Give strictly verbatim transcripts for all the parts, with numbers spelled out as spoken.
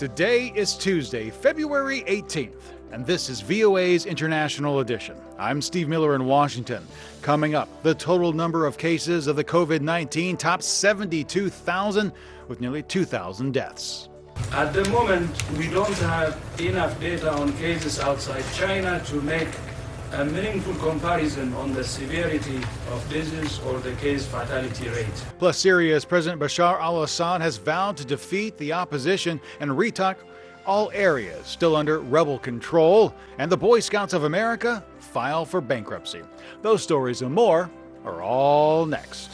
Today is Tuesday, February eighteenth, and this is V O A's International Edition. I'm Steve Miller in Washington. Coming up, the total number of cases of the COVID nineteen tops seventy-two thousand, with nearly two thousand deaths. At the moment, we don't have enough data on cases outside China to make a meaningful comparison on the severity of disease or the case fatality rate. Plus, Syria's President Bashar al-Assad has vowed to defeat the opposition and retalk all areas still under rebel control. And the Boy Scouts of America file for bankruptcy. Those stories and more are all next.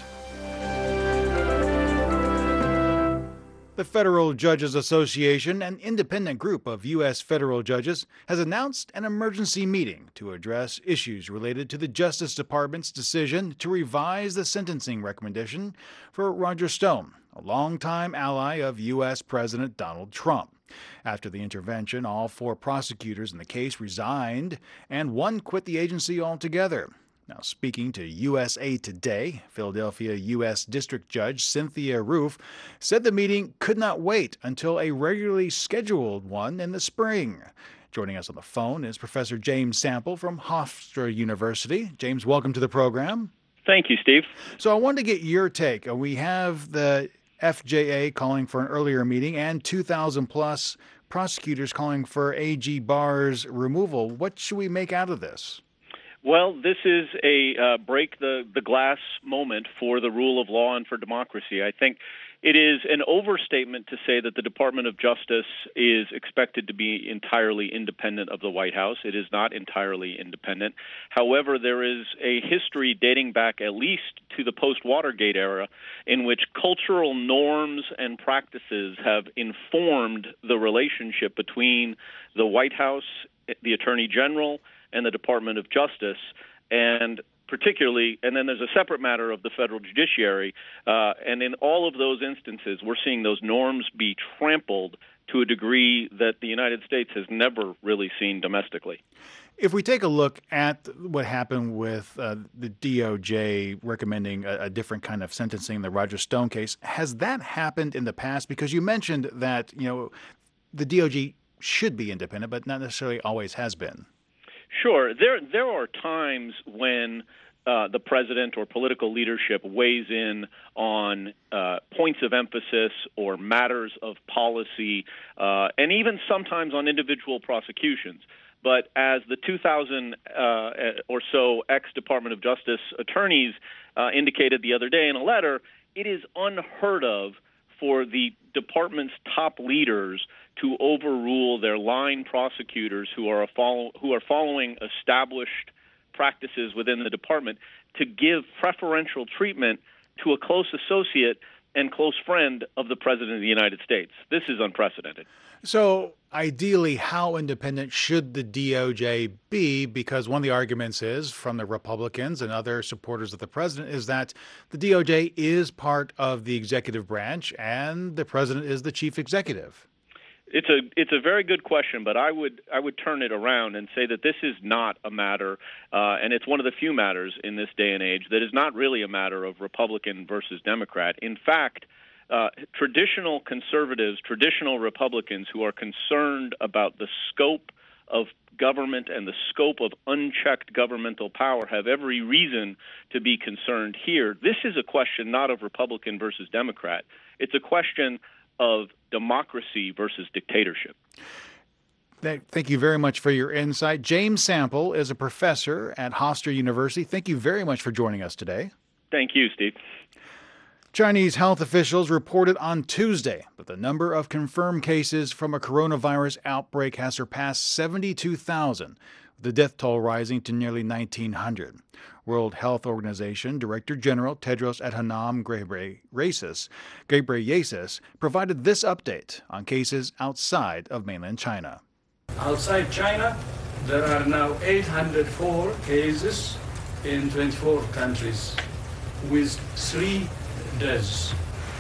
The Federal Judges Association, an independent group of U S federal judges, has announced an emergency meeting to address issues related to the Justice Department's decision to revise the sentencing recommendation for Roger Stone, a longtime ally of U S President Donald Trump. After the intervention, all four prosecutors in the case resigned, and one quit the agency altogether. Now, speaking to U S A Today, Philadelphia U S District Judge Cynthia Roof said the meeting could not wait until a regularly scheduled one in the spring. Joining us on the phone is Professor James Sample from Hofstra University. James, welcome to the program. Thank you, Steve. So I wanted to get your take. We have the F J A calling for an earlier meeting and two thousand plus prosecutors calling for A G Barr's removal. What should we make out of this? Well, this is a uh, break the, the glass moment for the rule of law and for democracy. I think it is an overstatement to say that the Department of Justice is expected to be entirely independent of the White House. It is not entirely independent. However, there is a history dating back at least to the post-Watergate era in which cultural norms and practices have informed the relationship between the White House, the Attorney General, and the Department of Justice, and particularly, and then there's a separate matter of the federal judiciary, uh, and in all of those instances, we're seeing those norms be trampled to a degree that the United States has never really seen domestically. If we take a look at what happened with uh, the D O J recommending a, a different kind of sentencing in the Roger Stone case, has that happened in the past? Because you mentioned that, you know, the D O J should be independent, but not necessarily always has been. Sure. There there are times when uh, the president or political leadership weighs in on uh, points of emphasis or matters of policy, uh, and even sometimes on individual prosecutions. But as the two thousand uh, or so ex-Department of Justice attorneys uh, indicated the other day in a letter, it is unheard of for the department's top leaders to overrule their line prosecutors who are a follow, who are following established practices within the department to give preferential treatment to a close associate and close friend of the President of the United States. This is unprecedented. So ideally, how independent should the D O J be? Because one of the arguments is from the Republicans and other supporters of the president is that the D O J is part of the executive branch and the president is the chief executive. It's a it's a very good question, but I would I would turn it around and say that this is not a matter, uh, and it's one of the few matters in this day and age that is not really a matter of Republican versus Democrat. In fact, uh, traditional conservatives, traditional Republicans who are concerned about the scope of government and the scope of unchecked governmental power have every reason to be concerned here. This is a question not of Republican versus Democrat. It's a question of democracy versus dictatorship. Thank you very much for your insight. James Sample is a professor at Hofstra University. Thank you very much for joining us today. Thank you, Steve. Chinese health officials reported on Tuesday that the number of confirmed cases from a coronavirus outbreak has surpassed seventy-two thousand, with the death toll rising to nearly nineteen hundred. World Health Organization Director General Tedros Adhanom Ghebreyesus Ghebreyesus provided this update on cases outside of mainland China. Outside China, there are now eight hundred four cases in twenty-four countries, with three deaths.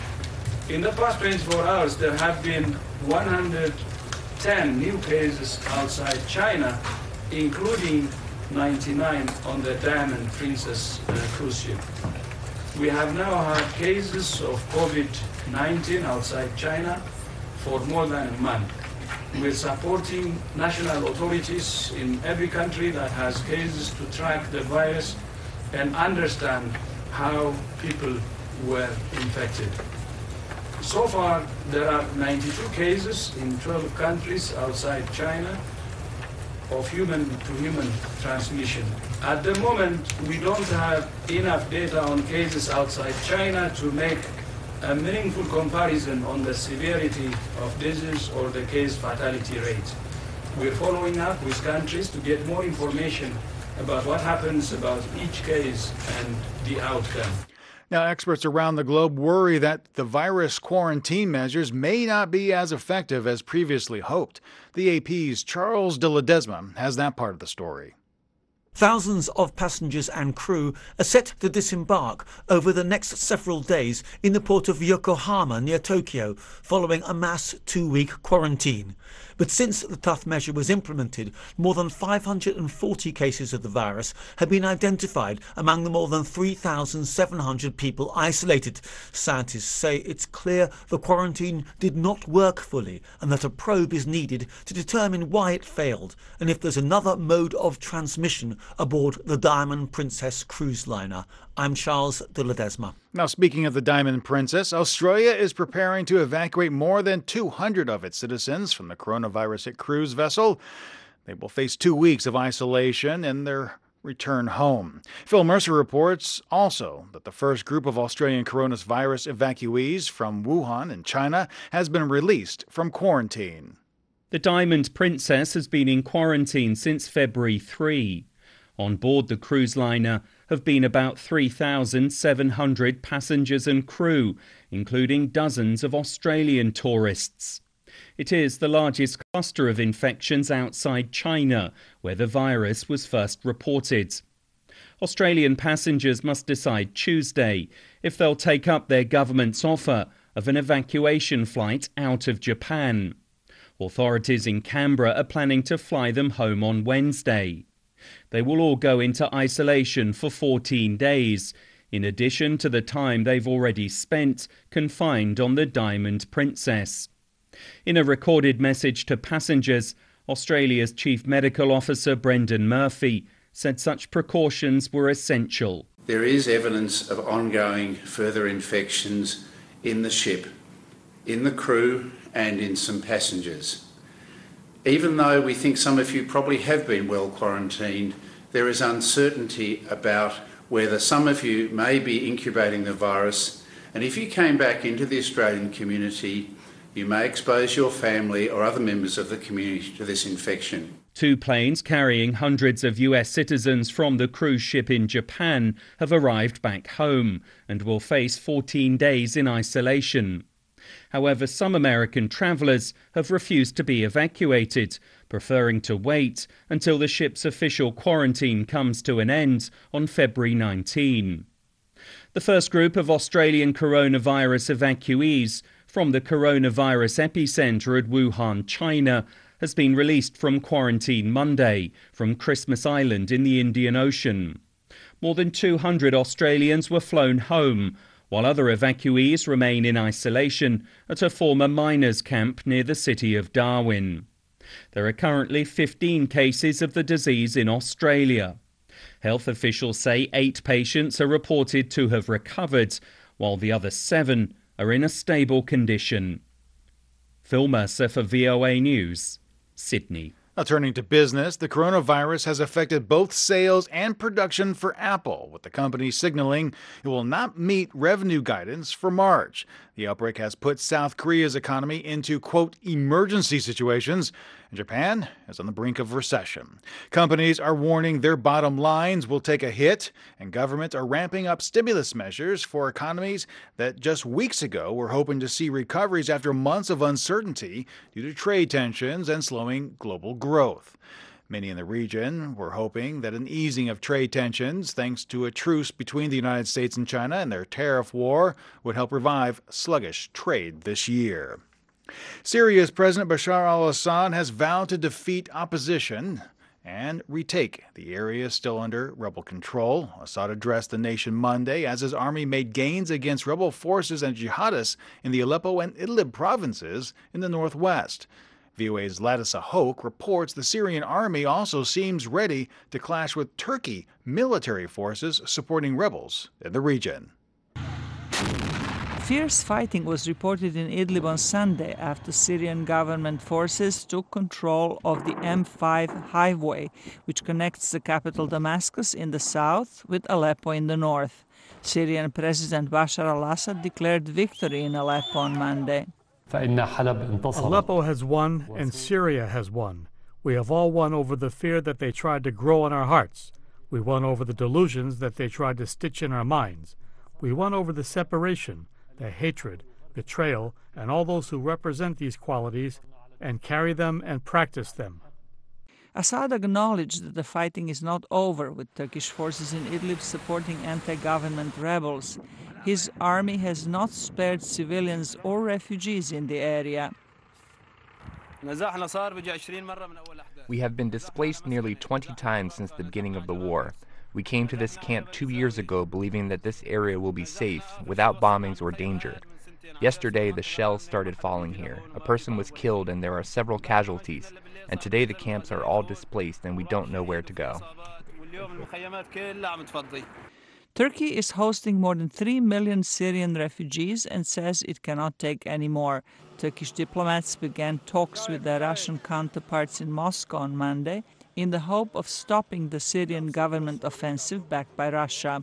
In the past twenty-four hours, there have been one hundred ten new cases outside China, including ninety-nine on the Diamond Princess uh, cruise ship. We have now had cases of COVID nineteen outside China for more than a month. We're supporting national authorities in every country that has cases to track the virus and understand how people were infected. So far, there are ninety-two cases in twelve countries outside China of human-to-human transmission. At the moment, we don't have enough data on cases outside China to make a meaningful comparison on the severity of disease or the case fatality rate. We're following up with countries to get more information about what happens about each case and the outcome. Now, experts around the globe worry that the virus quarantine measures may not be as effective as previously hoped. The A P's Charles de Ledesma has that part of the story. Thousands of passengers and crew are set to disembark over the next several days in the port of Yokohama near Tokyo, following a mass two-week quarantine. But since the tough measure was implemented, more than five hundred forty cases of the virus have been identified among the more than three thousand seven hundred people isolated. Scientists say it's clear the quarantine did not work fully and that a probe is needed to determine why it failed and if there's another mode of transmission aboard the Diamond Princess cruise liner. I'm Charles de Ledesma. Now, speaking of the Diamond Princess, Australia is preparing to evacuate more than two hundred of its citizens from the coronavirus-hit cruise vessel. They will face two weeks of isolation in their return home. Phil Mercer reports also that the first group of Australian coronavirus evacuees from Wuhan in China has been released from quarantine. The Diamond Princess has been in quarantine since February third. On board the cruise liner have been about three thousand seven hundred passengers and crew, including dozens of Australian tourists. It is the largest cluster of infections outside China, where the virus was first reported. Australian passengers must decide Tuesday if they'll take up their government's offer of an evacuation flight out of Japan. Authorities in Canberra are planning to fly them home on Wednesday. They will all go into isolation for fourteen days, in addition to the time they've already spent confined on the Diamond Princess. In a recorded message to passengers, Australia's Chief Medical Officer Brendan Murphy said such precautions were essential. There is evidence of ongoing further infections in the ship, in the crew and in some passengers. Even though we think some of you probably have been well quarantined, there is uncertainty about whether some of you may be incubating the virus, and if you came back into the Australian community, you may expose your family or other members of the community to this infection. Two planes carrying hundreds of U S citizens from the cruise ship in Japan have arrived back home and will face fourteen days in isolation. However, some American travellers have refused to be evacuated, preferring to wait until the ship's official quarantine comes to an end on February nineteenth. The first group of Australian coronavirus evacuees from the coronavirus epicentre at Wuhan, China, has been released from quarantine Monday from Christmas Island in the Indian Ocean. More than two hundred Australians were flown home, while other evacuees remain in isolation at a former miners' camp near the city of Darwin. There are currently fifteen cases of the disease in Australia. Health officials say eight patients are reported to have recovered, while the other seven are in a stable condition. Phil Mercer for V O A News, Sydney. Now, turning to business, the coronavirus has affected both sales and production for Apple, with the company signaling it will not meet revenue guidance for March. The outbreak has put South Korea's economy into, quote, emergency situations, and Japan is on the brink of recession. Companies are warning their bottom lines will take a hit, and governments are ramping up stimulus measures for economies that just weeks ago were hoping to see recoveries after months of uncertainty due to trade tensions and slowing global growth. Many in the region were hoping that an easing of trade tensions, thanks to a truce between the United States and China and their tariff war, would help revive sluggish trade this year. Syria's President Bashar al-Assad has vowed to defeat opposition and retake the area still under rebel control. Assad addressed the nation Monday as his army made gains against rebel forces and jihadists in the Aleppo and Idlib provinces in the northwest. V O A's Ladisa Hoke reports the Syrian army also seems ready to clash with Turkey military forces supporting rebels in the region. Fierce fighting was reported in Idlib on Sunday after Syrian government forces took control of the M five highway, which connects the capital Damascus in the south with Aleppo in the north. Syrian President Bashar al-Assad declared victory in Aleppo on Monday. Aleppo has won and Syria has won. We have all won over the fear that they tried to grow in our hearts. We won over the delusions that they tried to stitch in our minds. We won over the separation, the hatred, betrayal, and all those who represent these qualities and carry them and practice them. Assad acknowledged that the fighting is not over, with Turkish forces in Idlib supporting anti-government rebels. His army has not spared civilians or refugees in the area. We have been displaced nearly twenty times since the beginning of the war. We came to this camp two years ago believing that this area will be safe, without bombings or danger. Yesterday, the shells started falling here. A person was killed and there are several casualties. And today the camps are all displaced and we don't know where to go. Turkey is hosting more than three million Syrian refugees and says it cannot take any more. Turkish diplomats began talks with their Russian counterparts in Moscow on Monday in the hope of stopping the Syrian government offensive backed by Russia.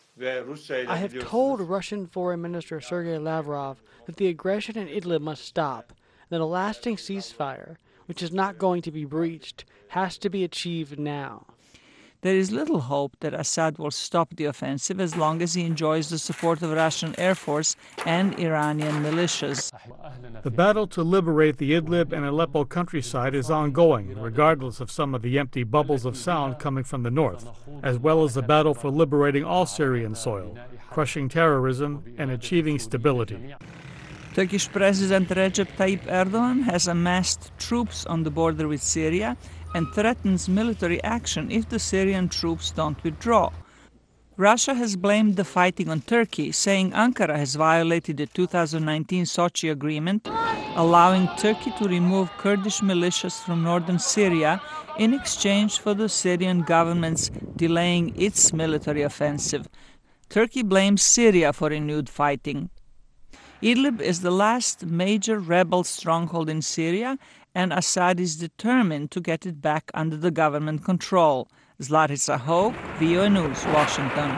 I have told Russian Foreign Minister Sergei Lavrov that the aggression in Idlib must stop, and that a lasting ceasefire, which is not going to be breached, has to be achieved now. There is little hope that Assad will stop the offensive as long as he enjoys the support of Russian Air Force and Iranian militias. The battle to liberate the Idlib and Aleppo countryside is ongoing, regardless of some of the empty bubbles of sound coming from the north, as well as the battle for liberating all Syrian soil, crushing terrorism, and achieving stability. Turkish President Recep Tayyip Erdogan has amassed troops on the border with Syria and threatens military action if the Syrian troops don't withdraw. Russia has blamed the fighting on Turkey, saying Ankara has violated the two thousand nineteen Sochi agreement, allowing Turkey to remove Kurdish militias from northern Syria in exchange for the Syrian government's delaying its military offensive. Turkey blames Syria for renewed fighting. Idlib is the last major rebel stronghold in Syria, and Assad is determined to get it back under the government control. Zlatitsa Hoke, V O A News, Washington.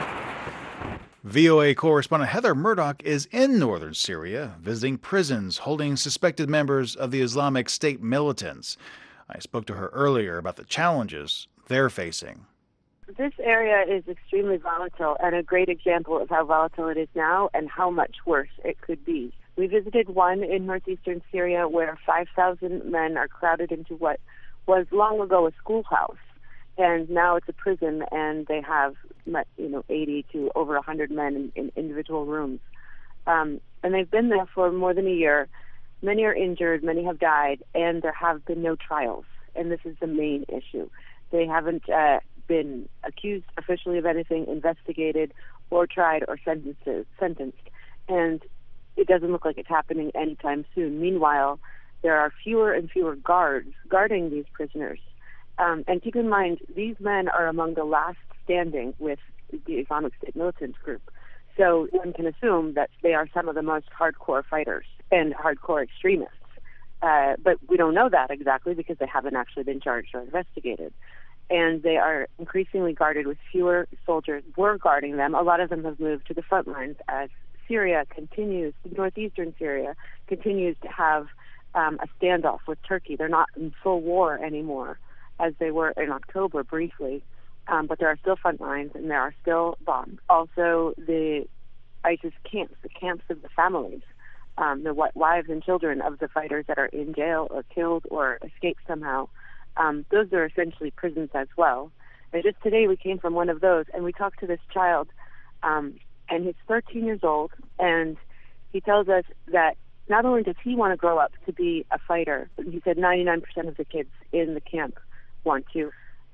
V O A correspondent Heather Murdoch is in northern Syria, visiting prisons holding suspected members of the Islamic State militants. I spoke to her earlier about the challenges they're facing. This area is extremely volatile and a great example of how volatile it is now and how much worse it could be. We visited one in northeastern Syria where five thousand men are crowded into what was long ago a schoolhouse, and now it's a prison, and they have, you know, eighty to over one hundred men in, in individual rooms. Um, and they've been there for more than a year. Many are injured, many have died, and there have been no trials. And this is the main issue. They haven't uh, been accused officially of anything, investigated, or tried, or sentenced. sentenced. And it doesn't look like it's happening anytime soon. Meanwhile, there are fewer and fewer guards guarding these prisoners. Um, and keep in mind, these men are among the last standing with the Islamic State militant group. So one can assume that they are some of the most hardcore fighters and hardcore extremists. Uh, but we don't know that exactly because they haven't actually been charged or investigated. And they are increasingly guarded with fewer soldiers. We're guarding them. A lot of them have moved to the front lines as Syria continues, northeastern Syria, continues to have um, a standoff with Turkey. They're not in full war anymore, as they were in October briefly, um, but there are still front lines and there are still bombs. Also, the ISIS camps, the camps of the families, um, the wives and children of the fighters that are in jail or killed or escaped somehow, um, those are essentially prisons as well. And just today we came from one of those, and we talked to this child, um, and he's thirteen years old, and he tells us that not only does he want to grow up to be a fighter, but he said ninety-nine percent of the kids in the camp want to.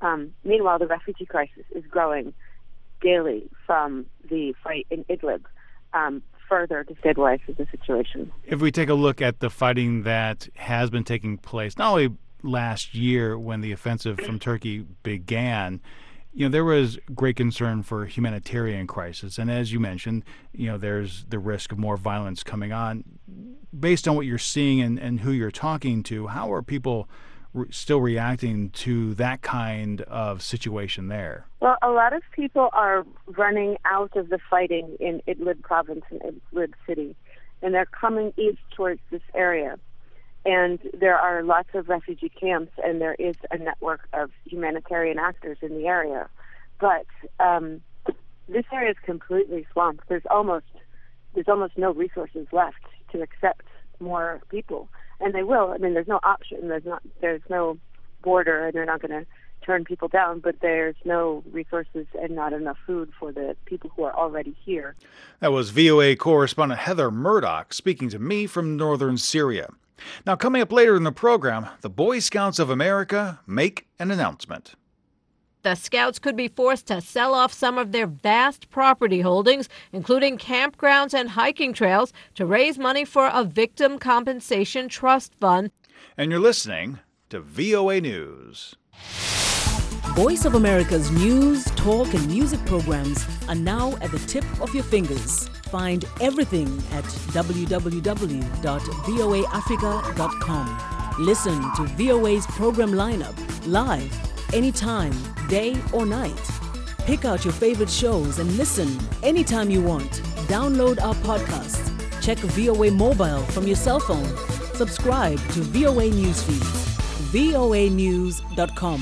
Um, meanwhile, the refugee crisis is growing daily from the fight in Idlib, um, further destabilizes the situation. If we take a look at the fighting that has been taking place, not only last year when the offensive from Turkey began, you know, there was great concern for humanitarian crisis. And as you mentioned, you know, there's the risk of more violence coming on. Based on what you're seeing and, and who you're talking to, how are people re- still reacting to that kind of situation there? Well, a lot of people are running out of the fighting in Idlib province and Idlib city, and they're coming east towards this area. And there are lots of refugee camps, and there is a network of humanitarian actors in the area. But um, this area is completely swamped. There's almost there's almost no resources left to accept more people, and they will. I mean, there's no option. There's not. There's no border, and they're not going to turn people down. But there's no resources and not enough food for the people who are already here. That was V O A correspondent Heather Murdoch speaking to me from northern Syria. Now, coming up later in the program, the Boy Scouts of America make an announcement. The Scouts could be forced to sell off some of their vast property holdings, including campgrounds and hiking trails, to raise money for a victim compensation trust fund. And you're listening to V O A News. Voice of America's news, talk, and music programs are now at the tip of your fingers. Find everything at w w w dot v o a africa dot com. Listen to V O A's program lineup live, anytime, day or night. Pick out your favorite shows and listen anytime you want. Download our podcasts. Check V O A Mobile from your cell phone. Subscribe to V O A Newsfeeds. v o a news dot com.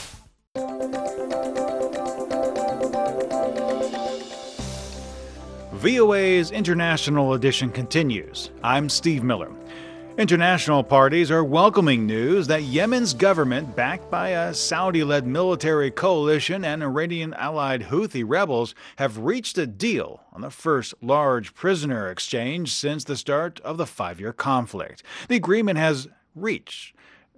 V O A's International Edition continues. I'm Steve Miller. International parties are welcoming news that Yemen's government, backed by a Saudi-led military coalition and Iranian-allied Houthi rebels, have reached a deal on the first large prisoner exchange since the start of the five-year conflict. The agreement has reached,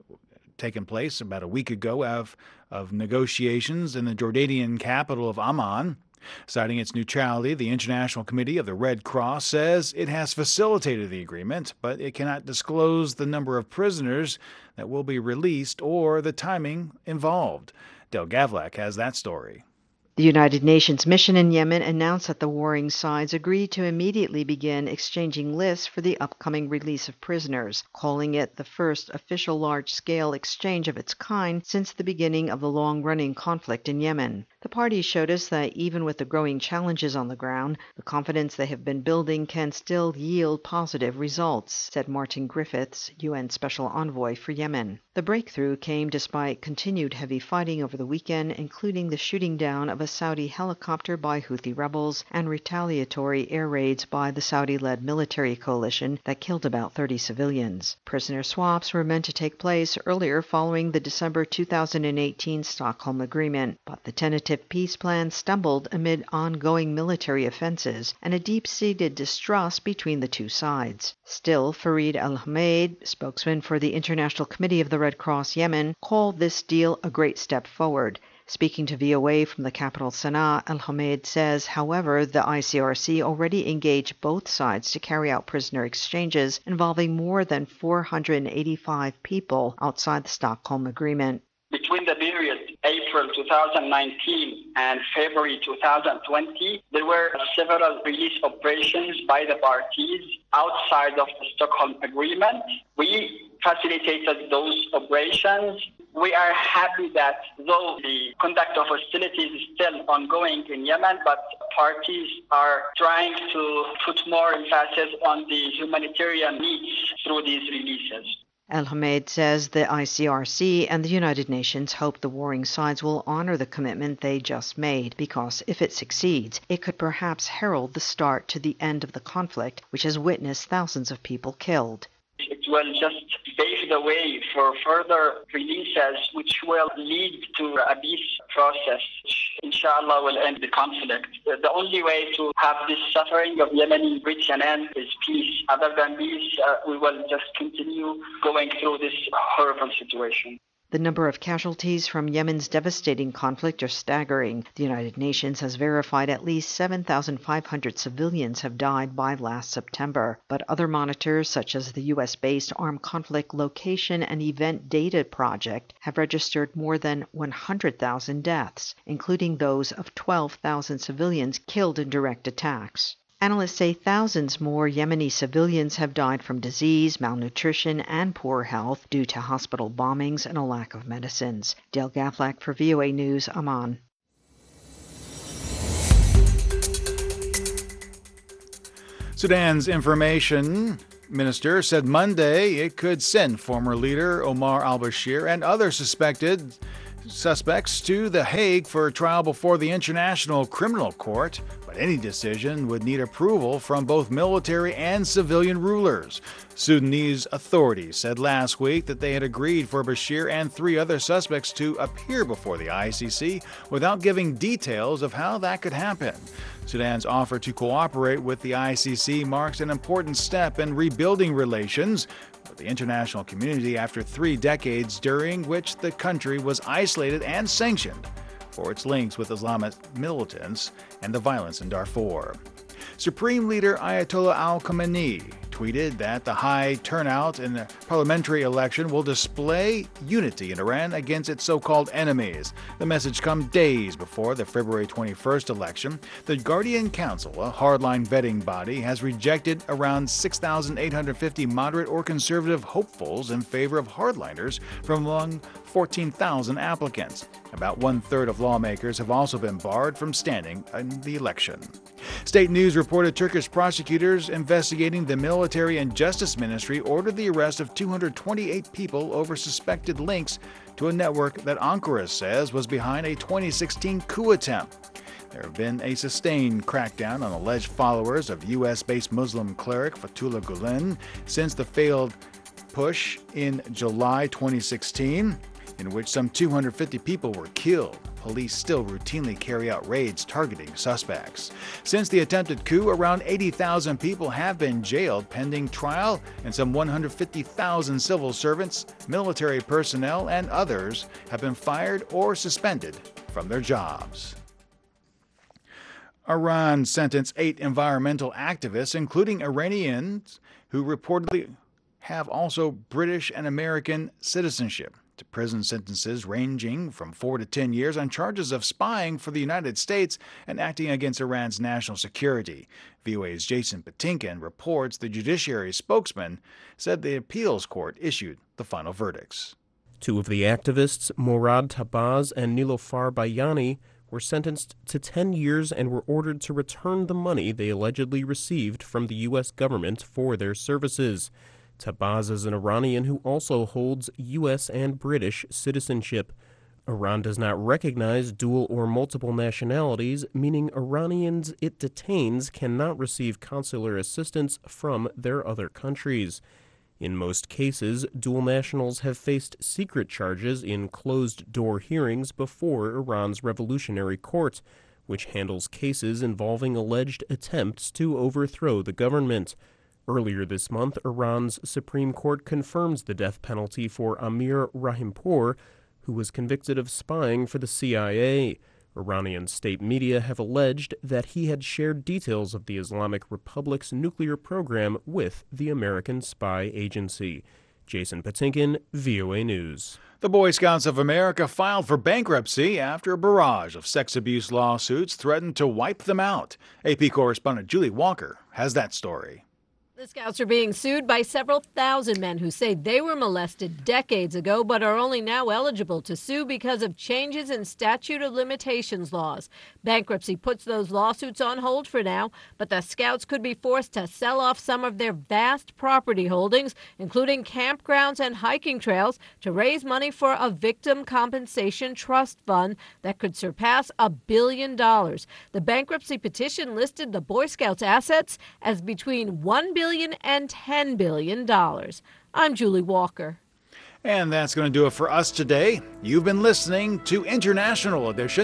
taken place about a week ago of, of negotiations in the Jordanian capital of Amman. Citing its neutrality, the International Committee of the Red Cross says it has facilitated the agreement, but it cannot disclose the number of prisoners that will be released or the timing involved. Del Gavlak has that story. The United Nations mission in Yemen announced that the warring sides agreed to immediately begin exchanging lists for the upcoming release of prisoners, calling it the first official large-scale exchange of its kind since the beginning of the long-running conflict in Yemen. The parties showed us that even with the growing challenges on the ground, the confidence they have been building can still yield positive results, said Martin Griffiths, U N Special Envoy for Yemen. The breakthrough came despite continued heavy fighting over the weekend, including the shooting down of a Saudi helicopter by Houthi rebels and retaliatory air raids by the Saudi-led military coalition that killed about thirty civilians. Prisoner swaps were meant to take place earlier following the December two thousand eighteen Stockholm Agreement, but the tentative peace plan stumbled amid ongoing military offenses and a deep-seated distrust between the two sides. Still, Farid Al-Hamed, spokesman for the International Committee of the Red Cross Yemen, called this deal a great step forward. Speaking to V O A from the capital Sana'a, Al-Hamed says, however, the I C R C already engaged both sides to carry out prisoner exchanges involving more than four hundred eighty-five people outside the Stockholm Agreement. Between the period April two thousand nineteen and February two thousand twenty, there were several release operations by the parties outside of the Stockholm Agreement. We facilitated those operations. We are happy that though the conduct of hostilities is still ongoing in Yemen, but parties are trying to put more emphasis on the humanitarian needs through these releases. Al-Hamed says the I C R C and the United Nations hope the warring sides will honor the commitment they just made, because if it succeeds, it could perhaps herald the start to the end of the conflict, which has witnessed thousands of people killed. It will just pave the way for further releases, which will lead to a peace process, which inshallah will end the conflict. The only way to have this suffering of Yemen reach an end is peace. Other than peace, uh, we will just continue going through this horrible situation. The number of casualties from Yemen's devastating conflict are staggering. The United Nations has verified at least seven thousand five hundred civilians have died by last September, but other monitors, such as the U S-based Armed Conflict Location and Event Data Project, have registered more than one hundred thousand deaths, including those of twelve thousand civilians killed in direct attacks. Analysts say thousands more Yemeni civilians have died from disease, malnutrition, and poor health due to hospital bombings and a lack of medicines. Dale Gaflak for V O A News, Amman. Sudan's information minister said Monday it could send former leader Omar al-Bashir and other suspected suspects to The Hague for a trial before the International Criminal Court, but any decision would need approval from both military and civilian rulers. Sudanese authorities said last week that they had agreed for Bashir and three other suspects to appear before the I C C without giving details of how that could happen. Sudan's offer to cooperate with the I C C marks an important step in rebuilding relations with the international community after three decades during which the country was isolated and sanctioned for its links with Islamist militants and the violence in Darfur. Supreme Leader Ayatollah al-Khamenei tweeted that the high turnout in the parliamentary election will display unity in Iran against its so-called enemies. The message comes days before the February twenty-first election. The Guardian Council, a hardline vetting body, has rejected around six thousand eight hundred fifty moderate or conservative hopefuls in favor of hardliners from among fourteen thousand applicants. About one-third of lawmakers have also been barred from standing in the election. State News reported Turkish prosecutors investigating the Military and Justice Ministry ordered the arrest of two hundred twenty-eight people over suspected links to a network that Ankara says was behind a twenty sixteen coup attempt. There have been a sustained crackdown on alleged followers of U S-based Muslim cleric Fethullah Gulen since the failed push in July twenty sixteen, in which some two hundred fifty people were killed. Police still routinely carry out raids targeting suspects. Since the attempted coup, around eighty thousand people have been jailed pending trial, and some one hundred fifty thousand civil servants, military personnel, and others have been fired or suspended from their jobs. Iran sentenced eight environmental activists, including Iranians, who reportedly have also British and American citizenship, to prison sentences ranging from four to ten years on charges of spying for the United States and acting against Iran's national security. V O A's Jason Patinkin reports the judiciary spokesman said the appeals court issued the final verdicts. Two of the activists, Morad Tabaz and Nilofar Bayani, were sentenced to ten years and were ordered to return the money they allegedly received from the U S government for their services. Tabaz is an Iranian who also holds U S and British citizenship. Iran does not recognize dual or multiple nationalities, meaning Iranians it detains cannot receive consular assistance from their other countries. In most cases, dual nationals have faced secret charges in closed-door hearings before Iran's Revolutionary Court, which handles cases involving alleged attempts to overthrow the government. Earlier this month, Iran's Supreme Court confirms the death penalty for Amir Rahimpour, who was convicted of spying for the C I A. Iranian state media have alleged that he had shared details of the Islamic Republic's nuclear program with the American spy agency. Jason Patinkin, V O A News. The Boy Scouts of America filed for bankruptcy after a barrage of sex abuse lawsuits threatened to wipe them out. A P correspondent Julie Walker has that story. The Scouts are being sued by several thousand men who say they were molested decades ago but are only now eligible to sue because of changes in statute of limitations laws. Bankruptcy puts those lawsuits on hold for now, but the Scouts could be forced to sell off some of their vast property holdings, including campgrounds and hiking trails, to raise money for a victim compensation trust fund that could surpass a billion dollars. The bankruptcy petition listed the Boy Scouts' assets as between one billion dollars and ten billion dollars. I'm Julie Walker. And that's going to do it for us today. You've been listening to International Edition.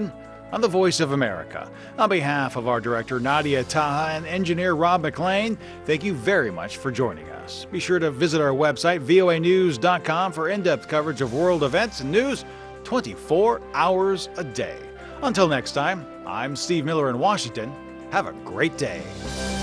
on the Voice of America. On behalf of our director Nadia Taha and engineer Rob McLean, thank you very much for joining us. Be sure to visit our website, V O A news dot com, for in-depth coverage of world events and news twenty-four hours a day. Until next time, I'm Steve Miller in Washington. Have a great day.